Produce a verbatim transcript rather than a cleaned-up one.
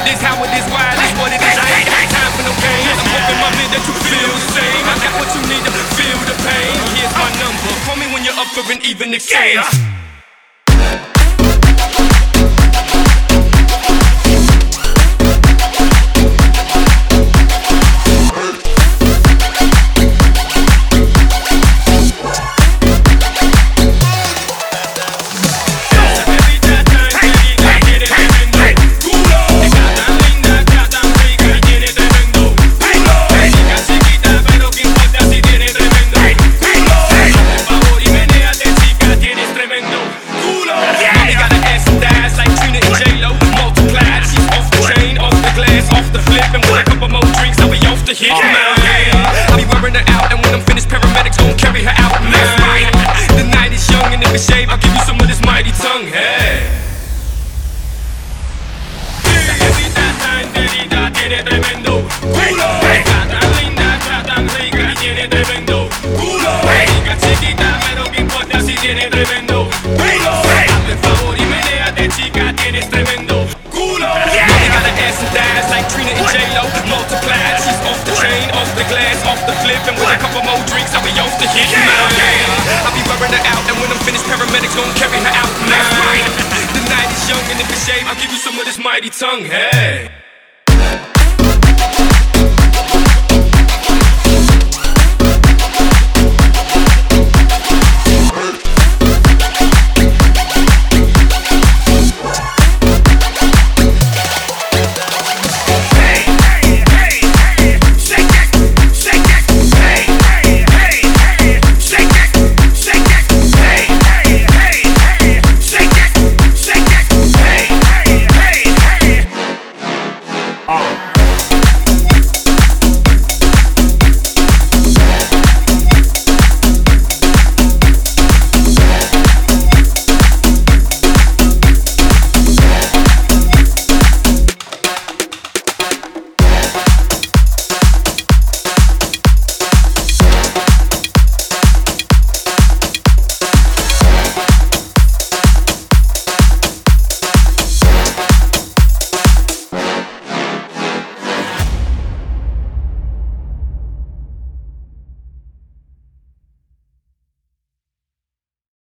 This how it is, why this what it is. I ain't got time for no games. I'm hoping, my man, that you feel the same. I got what you need to feel the pain. Here's my number. Call me when you're up for an even exchange. Hit now, yeah. I'll be wearing her out, and when I'm finished, paramedics gon' carry her out now. The night is young, and if it's shave, I'll give you some of this mighty tongue. Hey. Tiene tremendo culo. Está tan linda, está tan rica y tiene tremendo culo. Chica chiquita, pero qué importa si tiene tremendo culo. Hazme el favor y menéate, chica, tienes tremendo culo. Mommy got an ass and thighs like Trina and J-Lo. Multiplied, she's off the train, off the glass, off the flip, and with a couple more drinks, I'll be off the hit now. Yeah. I'll be wearing her out, and when I'm finished, paramedics gon' carry her out now. The night is young, and if it's shave, I'll give you some of this mighty tongue. Hey.